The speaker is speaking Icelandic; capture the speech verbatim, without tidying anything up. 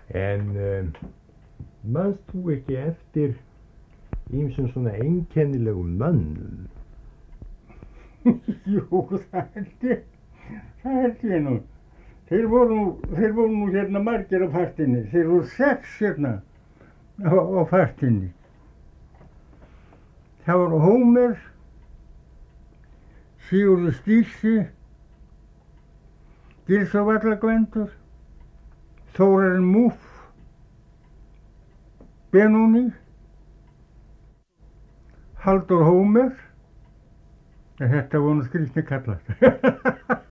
En um, manst þú ekki eftir ýmsum svona einkennilegum mönnum? Jú, það held ég, það held ég nú. Þeir voru, þeir voru nú hérna margir á partinni, þeir voru sex hérna á, á partinni. Það voru Hómer, Sigurður Stísi, Gils og Vallagvendur, Þórarinn Múff, Benóný, Halldór Hómer. Þetta voru skrýtnir kallar.